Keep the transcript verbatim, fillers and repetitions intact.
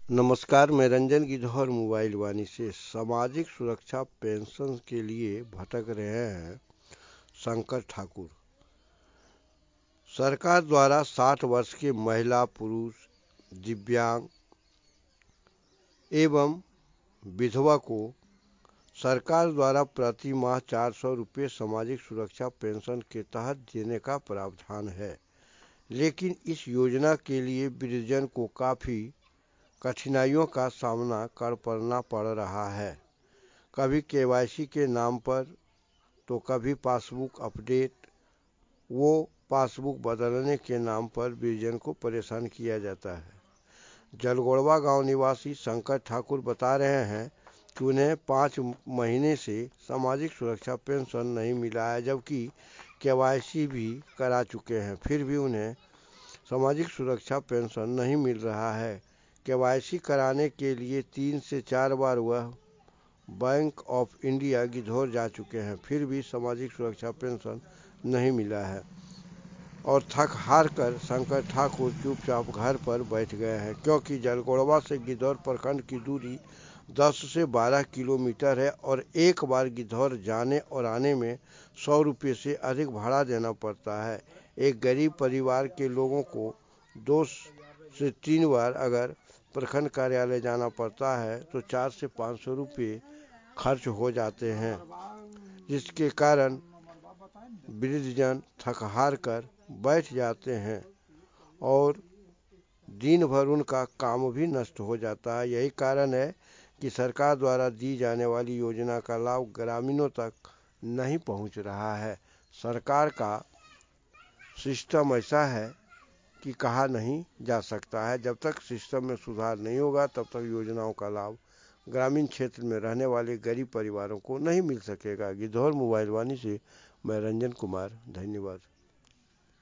नमस्कार, मैं रंजन गिद्धौर मोबाइल वाणी से। सामाजिक सुरक्षा पेंशन के लिए भटक रहे हैं शंकर ठाकुर। सरकार द्वारा साठ वर्ष के महिला, पुरुष, दिव्यांग एवं विधवा को सरकार द्वारा प्रति माह चार सौ रुपये सामाजिक सुरक्षा पेंशन के तहत देने का प्रावधान है, लेकिन इस योजना के लिए वृद्धजन को काफ़ी कठिनाइयों का सामना कर पड़ना पड़ रहा है। कभी केवाईसी के नाम पर तो कभी पासबुक अपडेट वो पासबुक बदलने के नाम पर वृद्धजन को परेशान किया जाता है। जलगोड़वा गांव निवासी शंकर ठाकुर बता रहे हैं कि उन्हें पाँच महीने से सामाजिक सुरक्षा पेंशन नहीं मिला है, जबकि केवाईसी भी करा चुके हैं, फिर भी उन्हें सामाजिक सुरक्षा पेंशन नहीं मिल रहा है। केवाईसी कराने के लिए तीन से चार बार वह बैंक ऑफ इंडिया गिद्धौर जा चुके हैं, फिर भी सामाजिक सुरक्षा पेंशन नहीं मिला है और थक हार कर शंकर ठाकुर चुपचाप घर पर बैठ गए हैं, क्योंकि जलगोड़वा से गिद्धौर प्रखंड की दूरी दस से बारह किलोमीटर है और एक बार गिद्धौर जाने और आने में सौ रुपये से अधिक भाड़ा देना पड़ता है। एक गरीब परिवार के लोगों को दो से तीन बार अगर प्रखंड कार्यालय जाना पड़ता है तो चार से पाँच सौ रुपये खर्च हो जाते हैं, जिसके कारण वृद्धजन थक हार कर बैठ जाते हैं और दिन भर उनका काम भी नष्ट हो जाता है। यही कारण है कि सरकार द्वारा दी जाने वाली योजना का लाभ ग्रामीणों तक नहीं पहुंच रहा है। सरकार का सिस्टम ऐसा है कि कहा नहीं जा सकता है। जब तक सिस्टम में सुधार नहीं होगा तब तक योजनाओं का लाभ ग्रामीण क्षेत्र में रहने वाले गरीब परिवारों को नहीं मिल सकेगा। गिद्धौर मोबाइल वाणी से मैं रंजन कुमार, धन्यवाद।